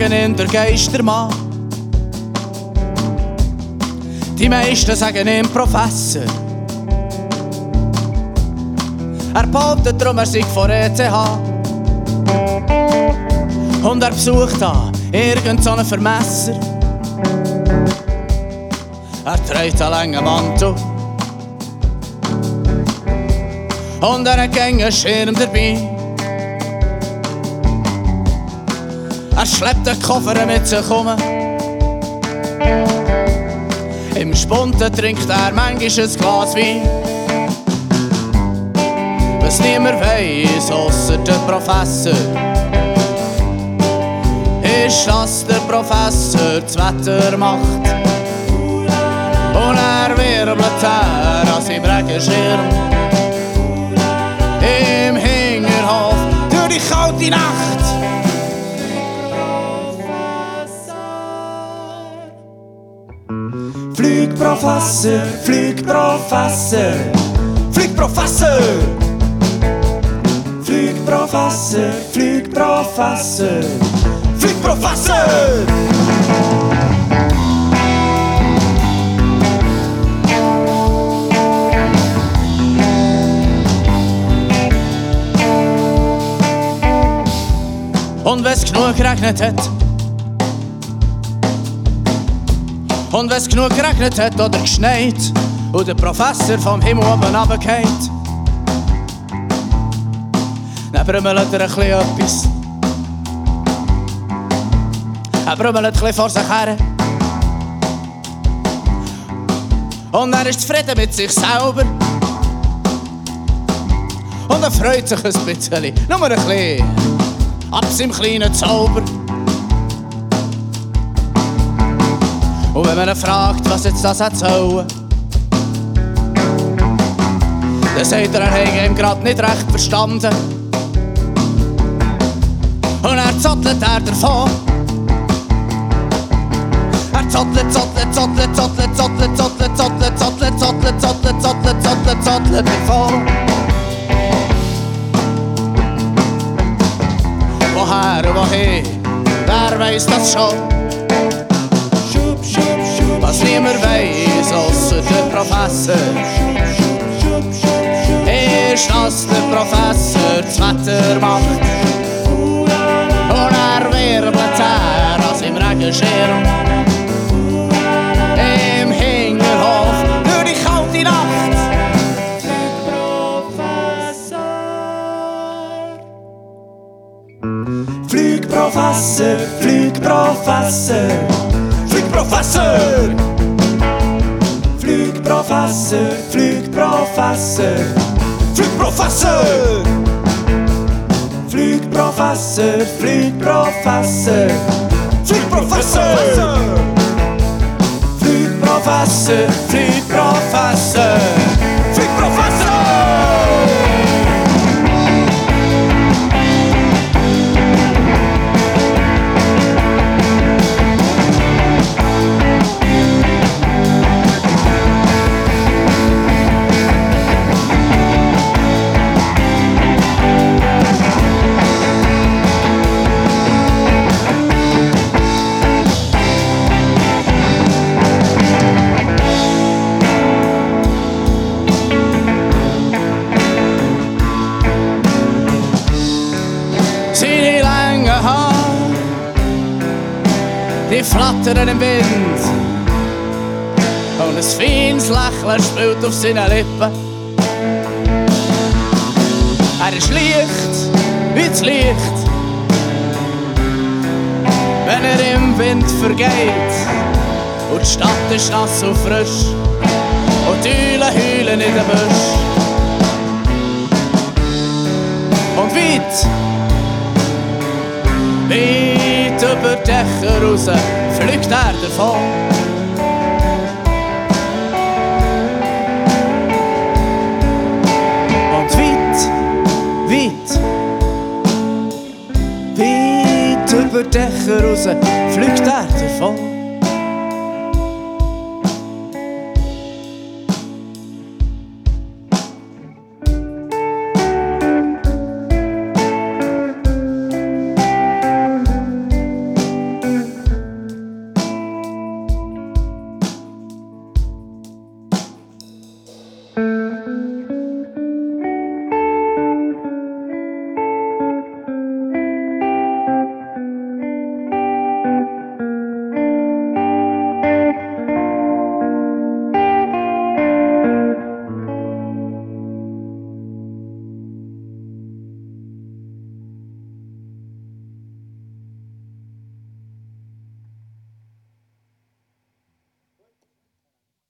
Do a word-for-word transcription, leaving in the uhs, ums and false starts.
sagen ihn der Geistermann. Die meisten sagen ihn Professor. Er behauptet drum, er sei von E T H. Und er besucht da irgend so einen Vermesser. Er trägt einen langen Mantel und er hat einen Schirm dabei. Er schleppt den Koffer mit sich um. Im Spunten trinkt er manchmal ein Glas Wein. Was niemand weiss, ausser der Professor, ist, dass der Professor das Wetter macht. Und er wirbelt her an seinem Regenschirm im Hinterhof durch die kalte Nacht. Flugprofessor, Flugprofessor, Flugprofessor, Flugprofessor, Flugprofessor, Flugprofessor. Und wenn's genug geregnet hat, und wenn's genug geregnet hat oder geschneit und der Professor vom Himmel oben runterfällt, dann brümmelt er ein bisschen etwas. Er brümmelt ein bisschen vor sich her. Und er ist zufrieden mit sich selber. Und er freut sich ein bisschen, nur ein bisschen, ab seinem kleinen Zauber. Und wenn man ihn fragt, was jetzt das hat sollen, dann sagt er, er hätte ihm grad nicht recht verstanden. Und er zottelt er davon. Er zottelt, zottelt, zottelt, zottelt, zottelt, zottelt, zottelt, zottelt, zottelt, zottelt, zottelt, zottelt, zottelt davon. Woher und wohin, wer weiss das schon? Was niemand weiss, ausser der Professor, ist, dass der Professor das Wetter macht. Und er wirbelt her an seinem Regenschirm im Hinterhof durch die kalte Nacht. Flugprofessor, Flugprofessor, Flugprofessor, Flugprofessor, Flugprofessor, Flugprofessor, Flugprofessor, Flugprofessor, Flugprofessor, Flugprofessor, Flugprofessor, Flugprofessor. Die flattern im Wind und ein feines Lächeln spielt auf seinen Lippen. Er ist leicht wie das Licht, wenn er im Wind vergeht. Und die Stadt ist nass und frisch und die Eulen heulen in den Busch. Und weit, weit über die Dächer raus fliegt er davon. Und weit, weit, weit über die Dächer raus fliegt er davon.